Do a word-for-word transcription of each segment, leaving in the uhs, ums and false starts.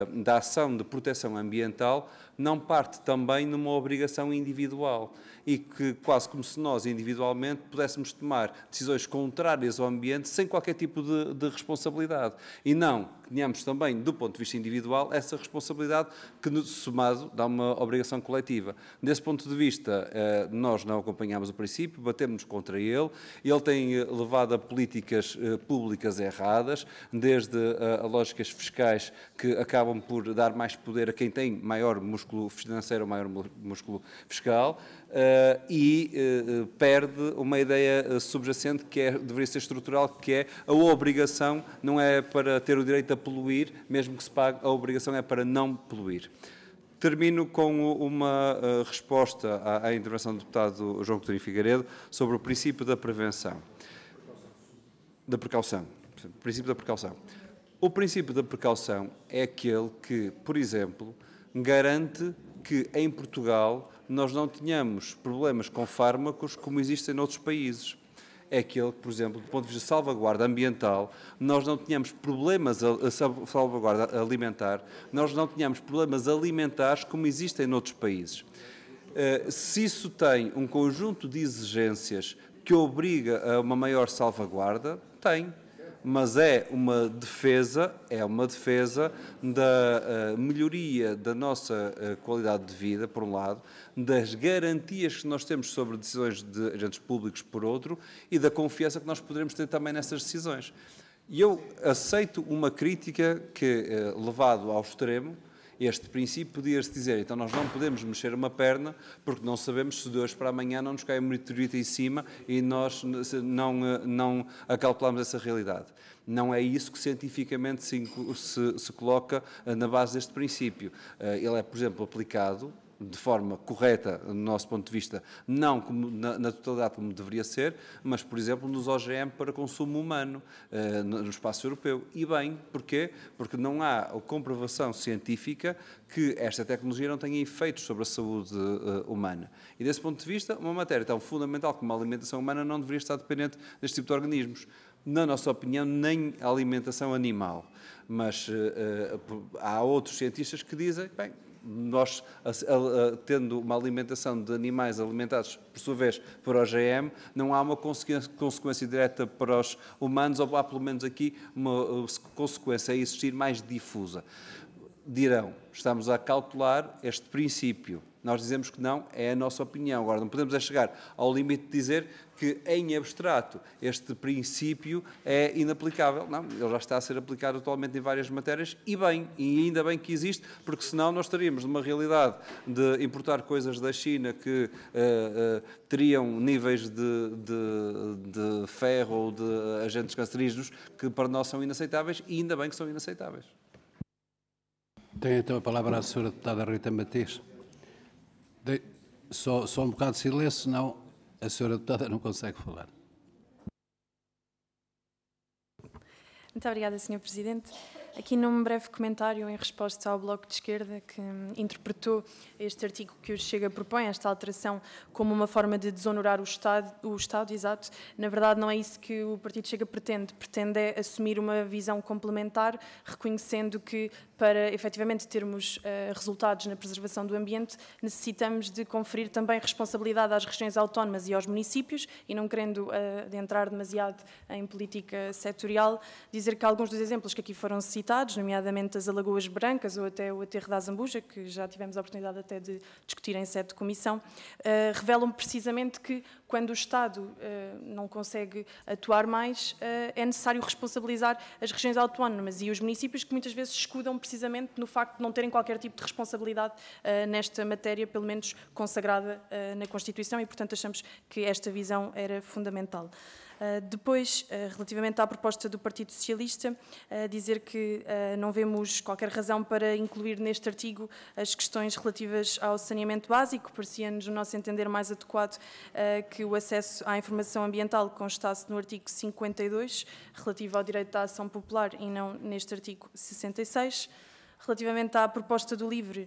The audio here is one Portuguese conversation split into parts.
da ação de proteção ambiental não parte também numa obrigação individual e que quase como se nós individualmente pudéssemos tomar decisões contrárias ao ambiente sem qualquer tipo de, de responsabilidade e não que tenhamos também, do ponto de vista individual, essa responsabilidade que, somado, dá uma obrigação coletiva. Desse ponto de vista, nós não acompanhamos o princípio, batemos contra ele, ele tem levado a políticas públicas erradas, desde a, a lógicas fiscais que acabam por dar mais poder a quem tem maior músculo financeiro ou maior músculo fiscal uh, e uh, perde uma ideia subjacente que é, deveria ser estrutural, que é a obrigação não é para ter o direito a poluir, mesmo que se pague, a obrigação é para não poluir. Termino com uma uh, resposta à, à intervenção do deputado João Coutinho Figueiredo sobre o princípio da prevenção, da precaução, o princípio da precaução. O princípio da precaução é aquele que, por exemplo, garante que em Portugal nós não tenhamos problemas com fármacos como existem noutros países. É aquele que, por exemplo, do ponto de vista de salvaguarda ambiental, nós não tenhamos problemas a salvaguarda alimentar, nós não tenhamos problemas alimentares como existem noutros países. Se isso tem um conjunto de exigências que obriga a uma maior salvaguarda, tem. Mas é uma defesa, é uma defesa da uh, melhoria da nossa uh, qualidade de vida, por um lado, das garantias que nós temos sobre decisões de agentes públicos, por outro, e da confiança que nós poderemos ter também nessas decisões. E eu aceito uma crítica que, uh, levado ao extremo, este princípio podia-se dizer, então nós não podemos mexer uma perna porque não sabemos se de hoje para amanhã não nos cai um meteorito em cima e nós não, não acautelamos essa realidade. Não é isso que cientificamente se, se, se coloca na base deste princípio. Ele é, por exemplo, aplicado de forma correta, do nosso ponto de vista, não como, na, na totalidade como deveria ser, mas, por exemplo, nos O G M para consumo humano, uh, no espaço europeu. E bem, porquê? Porque não há a comprovação científica que esta tecnologia não tenha efeitos sobre a saúde uh, humana. E, desse ponto de vista, uma matéria tão fundamental como a alimentação humana não deveria estar dependente deste tipo de organismos. Na nossa opinião, nem a alimentação animal. Mas uh, uh, há outros cientistas que dizem, bem, nós, a, a, a, tendo uma alimentação de animais alimentados, por sua vez, por O G M, não há uma consequência, consequência direta para os humanos, ou há, pelo menos aqui, uma consequência a existir mais difusa. Dirão, estamos a cautelar este princípio. Nós dizemos que não, é a nossa opinião. Agora, não podemos é chegar ao limite de dizer que, em abstrato, este princípio é inaplicável. Não, ele já está a ser aplicado atualmente em várias matérias, e bem, e ainda bem que existe, porque senão nós estaríamos numa realidade de importar coisas da China que uh, uh, teriam níveis de, de, de ferro ou de agentes cancerígenos que para nós são inaceitáveis, e ainda bem que são inaceitáveis. Tem então a palavra a senhora deputada Rita Matias. De... Só, só um bocado de silêncio, senão a senhora deputada não consegue falar. Muito obrigada, senhor Presidente. Aqui num breve comentário em resposta ao Bloco de Esquerda, que interpretou este artigo que o Chega propõe, esta alteração, como uma forma de desonorar o Estado, o Estado, exato. Na verdade, não é isso que o Partido Chega pretende. Pretende é assumir uma visão complementar, reconhecendo que, para efetivamente termos uh, resultados na preservação do ambiente, necessitamos de conferir também responsabilidade às regiões autónomas e aos municípios, e não querendo uh, adentrar demasiado em política setorial, dizer que alguns dos exemplos que aqui foram citados, nomeadamente as Alagoas Brancas ou até o aterro da Azambuja, que já tivemos a oportunidade até de discutir em sede de comissão, uh, revelam precisamente que quando o Estado uh, não consegue atuar mais, uh, é necessário responsabilizar as regiões autónomas e os municípios, que muitas vezes se escudam precisamente no facto de não terem qualquer tipo de responsabilidade uh, nesta matéria, pelo menos consagrada uh, na Constituição, e portanto achamos que esta visão era fundamental. Uh, depois, uh, relativamente à proposta do Partido Socialista, uh, dizer que uh, não vemos qualquer razão para incluir neste artigo as questões relativas ao saneamento básico. Parecia-nos, no nosso entender, mais adequado uh, que o acesso à informação ambiental constasse no artigo cinquenta e dois, relativo ao direito à ação popular, e não neste artigo sessenta e seis. Relativamente à proposta do LIVRE,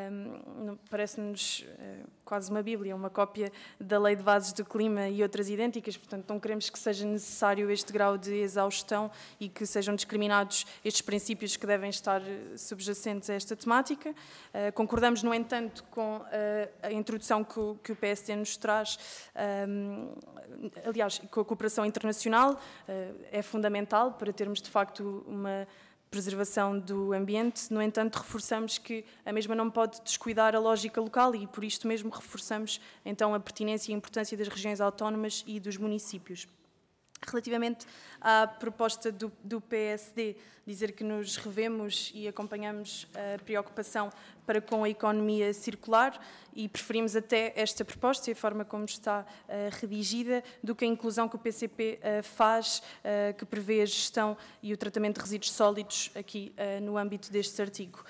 um, parece-nos uh, quase uma bíblia, uma cópia da Lei de Bases do Clima e outras idênticas, portanto não queremos que seja necessário este grau de exaustão e que sejam discriminados estes princípios que devem estar subjacentes a esta temática. Uh, concordamos, no entanto, com uh, a introdução que o, que o P S D nos traz, um, aliás, com a cooperação internacional, uh, é fundamental para termos, de facto, uma preservação do ambiente. No entanto, reforçamos que a mesma não pode descuidar a lógica local e, por isto mesmo, reforçamos então a pertinência e a importância das regiões autónomas e dos municípios. Relativamente à proposta do, do P S D, dizer que nos revemos e acompanhamos a preocupação para com a economia circular e preferimos até esta proposta e a forma como está uh, redigida do que a inclusão que o P C P uh, faz, uh, que prevê a gestão e o tratamento de resíduos sólidos aqui uh, no âmbito deste artigo.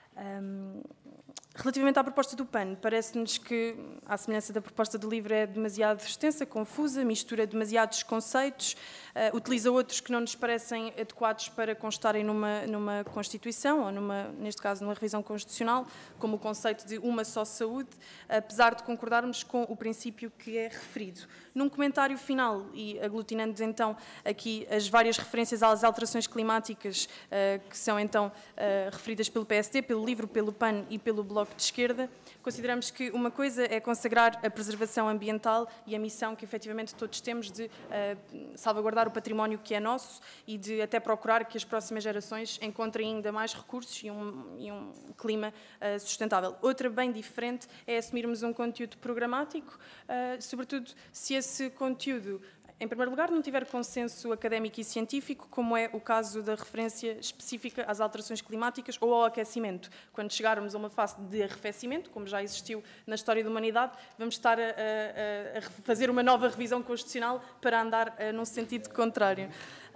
Um, Relativamente à proposta do P A N, parece-nos que, à semelhança da proposta do LIVRE, é demasiado extensa, confusa, mistura demasiados conceitos, uh, utiliza outros que não nos parecem adequados para constarem numa, numa Constituição, ou, numa, neste caso, numa revisão constitucional, como o conceito de uma só saúde, apesar de concordarmos com o princípio que é referido. Num comentário final, e aglutinando então aqui as várias referências às alterações climáticas, uh, que são então uh, referidas pelo P S D, pelo LIVRE, pelo P A N e pelo Bloco de Esquerda, consideramos que uma coisa é consagrar a preservação ambiental e a missão que efetivamente todos temos de uh, salvaguardar o património que é nosso e de até procurar que as próximas gerações encontrem ainda mais recursos e um, e um clima uh, sustentável. Outra bem diferente é assumirmos um conteúdo programático, uh, sobretudo se esse conteúdo, em primeiro lugar, não tiver consenso académico e científico, como é o caso da referência específica às alterações climáticas ou ao aquecimento. Quando chegarmos a uma fase de arrefecimento, como já existiu na história da humanidade, vamos estar a, a, a fazer uma nova revisão constitucional para andar a, num sentido contrário.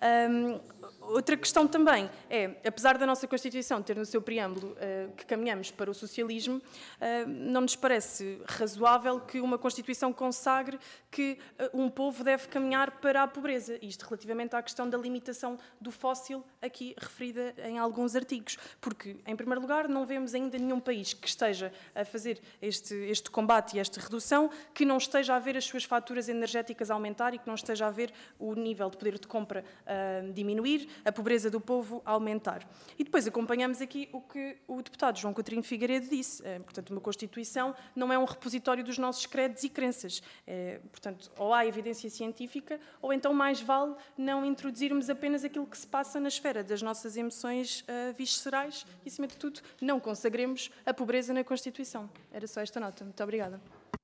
Um, outra questão também é, apesar da nossa Constituição ter no seu preâmbulo uh, que caminhamos para o socialismo, uh, não nos parece razoável que uma Constituição consagre que uh, um povo deve caminhar para a pobreza. Isto relativamente à questão da limitação do fóssil, aqui referida em alguns artigos. Porque, em primeiro lugar, não vemos ainda nenhum país que esteja a fazer este, este combate e esta redução, que não esteja a ver as suas faturas energéticas aumentar e que não esteja a ver o nível de poder de compra uh, diminuir, a pobreza do povo aumentar. E depois acompanhamos aqui o que o deputado João Coutinho de Figueiredo disse. É, portanto, uma Constituição não é um repositório dos nossos credos e crenças. É, portanto, ou há evidência científica, ou então mais vale não introduzirmos apenas aquilo que se passa na esfera das nossas emoções uh, viscerais e, acima de tudo, não consagremos a pobreza na Constituição. Era só esta nota. Muito obrigada.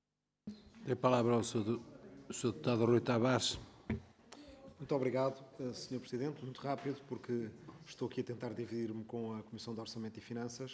Dê a palavra ao senhor deputado Rui Tavares. Muito obrigado, senhor Presidente. Muito rápido, porque estou aqui a tentar dividir-me com a Comissão de Orçamento e Finanças.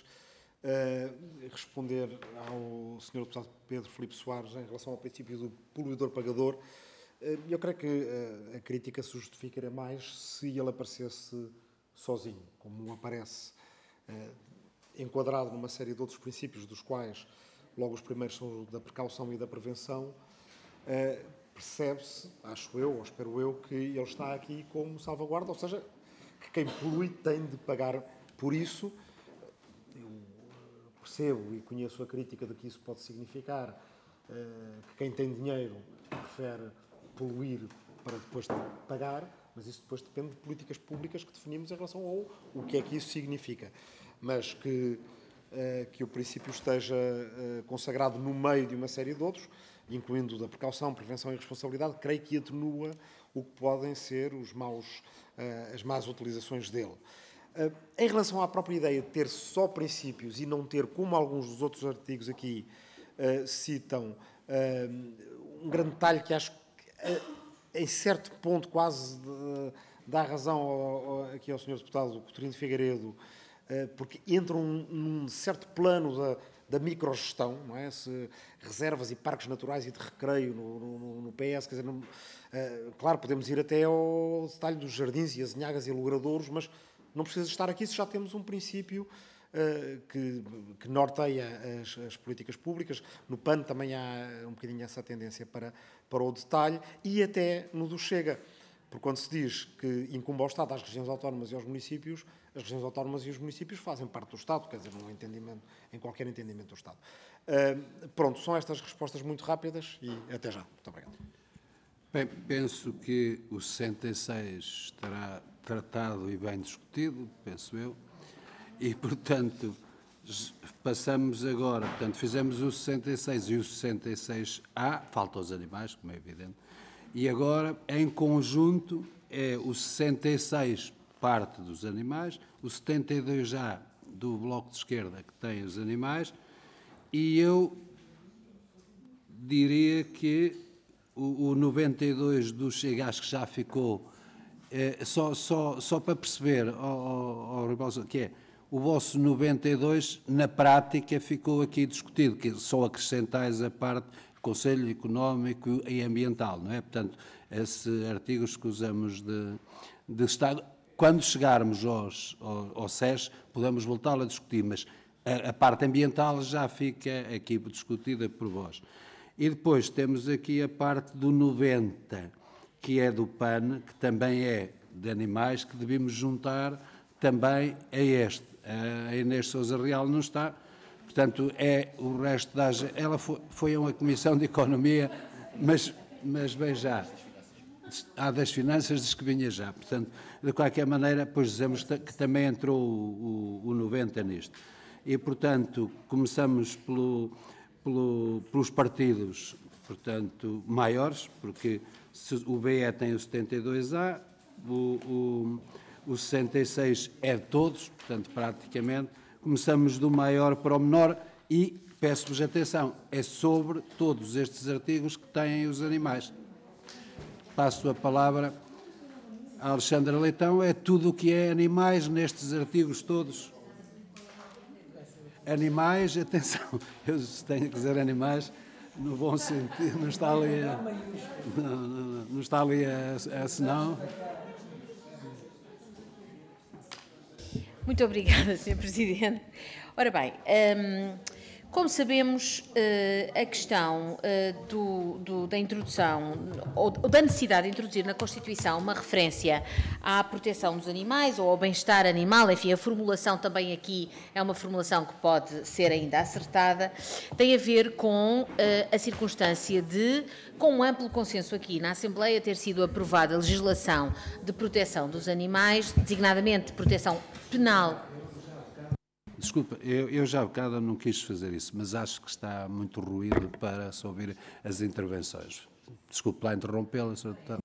Uh, responder ao senhor deputado Pedro Filipe Soares em relação ao princípio do poluidor-pagador. Uh, eu creio que uh, a crítica se justificaria mais se ele aparecesse sozinho, como aparece, uh, enquadrado numa série de outros princípios, dos quais logo os primeiros são da precaução e da prevenção. Uh, Percebe-se, acho eu, ou espero eu, que ele está aqui como salvaguarda, ou seja, que quem polui tem de pagar por isso. Eu percebo e conheço a crítica de que isso pode significar, que quem tem dinheiro prefere poluir para depois pagar, mas isso depois depende de políticas públicas que definimos em relação ao o que é que isso significa. Mas que, que o princípio esteja consagrado no meio de uma série de outros, incluindo da precaução, prevenção e responsabilidade, creio que atenua o que podem ser os maus, uh, as más utilizações dele. Uh, em relação à própria ideia de ter só princípios e não ter, como alguns dos outros artigos aqui uh, citam, uh, um grande detalhe que acho que, uh, em certo ponto, quase de, dá razão ao, ao, aqui ao senhor deputado Coutinho de Figueiredo, uh, porque entram num, num certo plano da da microgestão, não é? Se reservas e parques naturais e de recreio no, no, no P S, quer dizer, não, uh, claro, podemos ir até ao detalhe dos jardins e azinhagas e logradouros, mas não precisa estar aqui se já temos um princípio uh, que, que norteia as, as políticas públicas. No P A N também há um bocadinho essa tendência para, para o detalhe, e até no do Chega. Porque quando se diz que incumbe ao Estado, às regiões autónomas e aos municípios, as regiões autónomas e os municípios fazem parte do Estado, quer dizer, num entendimento, em qualquer entendimento do Estado. Uh, pronto, são estas respostas muito rápidas e até já. Muito obrigado. Bem, penso que o sessenta e seis estará tratado e bem discutido, penso eu, e, portanto, passamos agora, portanto, fizemos o sessenta e seis e o sessenta e seis A, falta os animais, como é evidente, e agora, em conjunto, é o sessenta e seis parte dos animais, o setenta e dois A do Bloco de Esquerda, que tem os animais, e eu diria que o, o noventa e dois do Chega, acho que já ficou, é, só, só, só para perceber, oh, oh, oh, que é, o vosso noventa e dois, na prática, ficou aqui discutido, que só acrescentais a parte Conselho Económico e Ambiental, não é? Portanto, esses artigos que usamos de, de Estado, quando chegarmos aos, ao, ao S E S, podemos voltá-lo a discutir, mas a, a parte ambiental já fica aqui discutida por vós. E depois temos aqui a parte do noventa, que é do P A N, que também é de animais, que devemos juntar também a este. A Inês Sousa Real não está, portanto, é o resto da... Ela foi, foi a uma Comissão de Economia, mas, mas bem já. Há das Finanças, diz que vinha já. Portanto, de qualquer maneira, pois dizemos que também entrou o, o, o noventa nisto. E, portanto, começamos pelo, pelo, pelos partidos, portanto, maiores, porque o B E tem o setenta e dois A, o, o, o sessenta e seis é de todos, portanto, praticamente. Começamos do maior para o menor e, peço-vos atenção, é sobre todos estes artigos que têm os animais. Passo a palavra a Alexandra Leitão. É tudo o que é animais nestes artigos todos. Animais, atenção, eu tenho que dizer animais no bom sentido, não está ali a, não, não, não está ali a, a senão. Muito obrigada, senhor Presidente. Ora bem, hum, como sabemos, a questão do, do, da introdução, ou da necessidade de introduzir na Constituição uma referência à proteção dos animais ou ao bem-estar animal, enfim, a formulação também aqui é uma formulação que pode ser ainda acertada, tem a ver com a circunstância de, com um amplo consenso aqui na Assembleia, ter sido aprovada a legislação de proteção dos animais, designadamente proteção penal. Desculpa, eu, eu já há bocado não quis fazer isso, mas acho que está muito ruído para se ouvir as intervenções. Desculpe lá interrompê-la, senhor Deputado.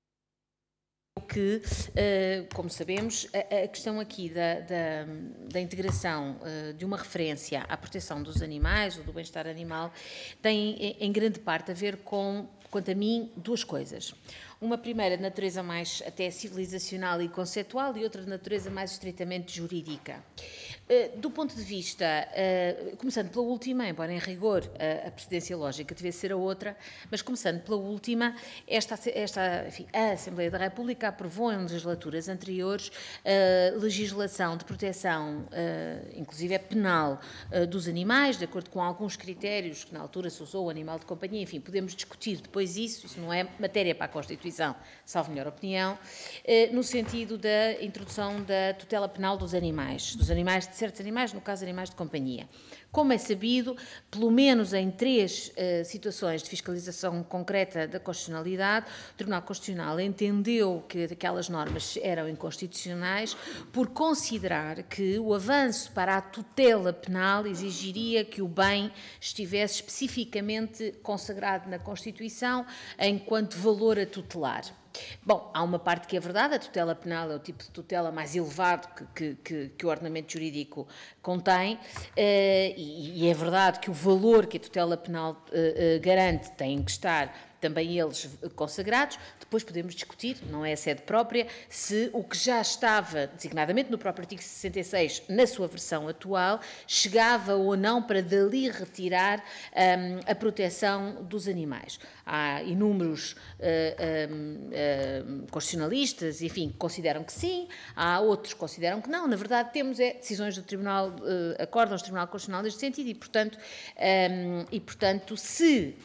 Que, como sabemos, a questão aqui da, da, da integração de uma referência à proteção dos animais ou do bem-estar animal tem, em grande parte, a ver com, quanto a mim, duas coisas. Uma primeira de natureza mais até civilizacional e conceitual e outra de natureza mais estritamente jurídica. Do ponto de vista, começando pela última, embora em rigor a precedência lógica devesse ser a outra, mas começando pela última, esta, esta, enfim, a Assembleia da República aprovou em legislaturas anteriores a legislação de proteção, inclusive penal, dos animais, de acordo com alguns critérios que na altura se usou o animal de companhia, enfim, podemos discutir depois isso, isso não é matéria para a Constituição, salvo melhor opinião, no sentido da introdução da tutela penal dos animais, dos animais de certos animais, no caso animais de companhia. Como é sabido, pelo menos em três uh, situações de fiscalização concreta da constitucionalidade, o Tribunal Constitucional entendeu que aquelas normas eram inconstitucionais por considerar que o avanço para a tutela penal exigiria que o bem estivesse especificamente consagrado na Constituição enquanto valor a tutelar. Bom, há uma parte que é verdade, a tutela penal é o tipo de tutela mais elevado que, que, que o ordenamento jurídico contém, uh, e, e é verdade que o valor que a tutela penal uh, uh, garante tem que estar também eles consagrados. Depois podemos discutir, não é a sede própria, se o que já estava, designadamente no próprio artigo sessenta e seis, na sua versão atual, chegava ou não para dali retirar um, a proteção dos animais. Há inúmeros uh, um, uh, constitucionalistas, enfim, que consideram que sim, há outros que consideram que não. Na verdade, temos é, decisões do Tribunal, uh, acórdãos do Tribunal Constitucional neste sentido e, portanto, um, e, portanto se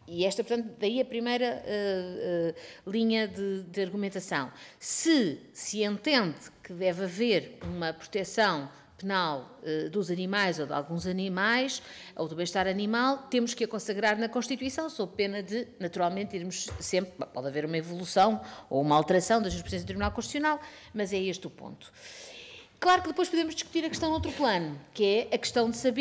E esta, portanto, daí a primeira uh, uh, linha de, de argumentação. Se se entende que deve haver uma proteção penal uh, dos animais ou de alguns animais, ou do bem-estar animal, temos que a consagrar na Constituição, sob pena de, naturalmente, irmos sempre, pode haver uma evolução ou uma alteração da jurisprudência do Tribunal Constitucional, mas é este o ponto. Claro que depois podemos discutir a questão noutro plano, que é a questão de saber